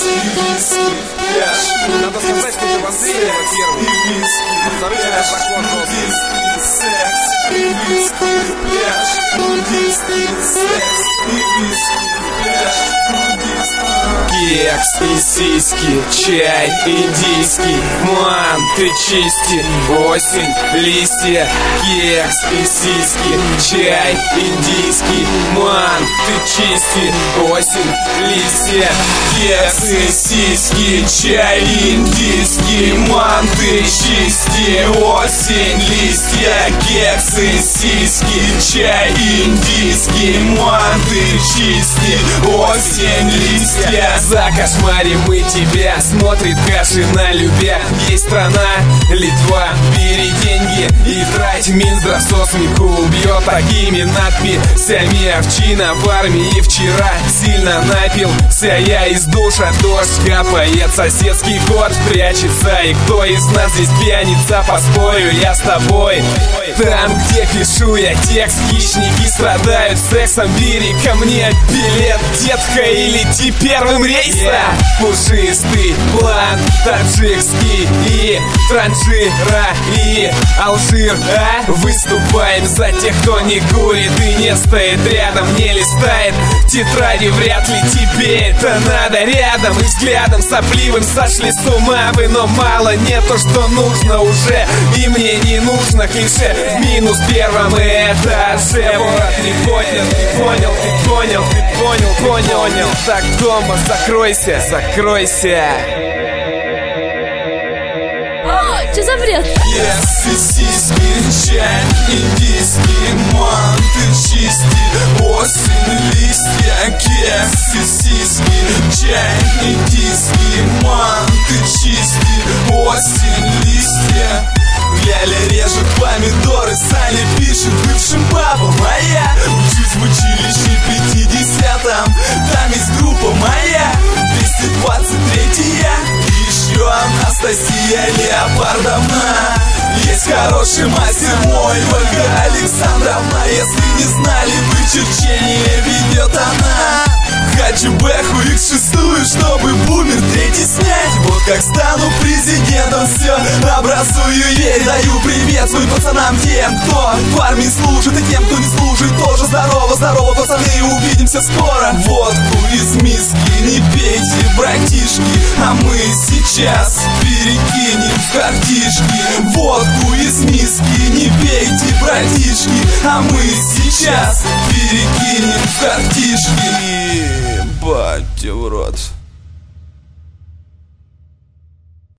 Надо сказать, что ты в Андрея первый. Зарычный закон Кекс и сиськи, чай индийский, манты чисти, осень, листья. Кекс и сиськи, чай индийский, манты чисти, осень, листья. Кекс и сиськи, чай индийский, манты чисти, осень, листья. Кекс и сиськи, чай индийский, манты чисти, осень, листья. Закошмарим мы тебя, смотрит Кашина любя. Есть страна, Литва, бери деньги и трать. Минздрав со смеху убьет такими надписями. Овчина в армии вчера сильно напился я из душа. Дождь капает, соседский кот прячется. И кто из нас здесь пьяница, поспорю я с тобой. Там, где пишу я текст, хищники страдают сексом. Бери ко мне билет, детка, и лети первым рейсом. Пушистый план таджикский и транжира и Алжир. Выступаем за тех, кто не курит и не стоит рядом, не листает тетради. Вряд ли тебе это надо. Рядом и взглядом сопливым сошли с ума вы, но мало не то, что нужно уже. И мне не нужно клише в минус первом этаже. Ворот не поднял, ты понял, ты понял, ты понял. Так дома закройся, закройся. Что за бред? Кекс и сиськи, чай индийский, манты чисти, осень, листья. Кекс и сиськи, чай индийский, манты чисти, осень, листья. Ляля режет помидоры, Саня пишет бывшим папа моя. Учусь в училище 50-м, там есть группа моя 223-я. Еще Анастасия Леопардовна. Есть хороший мастер мой, Ольга Александровна. Если не знали, вычерчение ведет она. Хочу бэху X6, чтобы бумер третий снять. Вот как стану президентом, все образую ей. Даю привет своим пацанам, тем, кто в армии служит, и тем, кто не служит, тоже здорово, здорово, пацаны, увидимся скоро. Водку из миски не пейте, братишки, а мы сейчас перекинем в картишки. Водку из миски не пейте, братишки, а мы сейчас перекинем в картишки. Ебать в рот.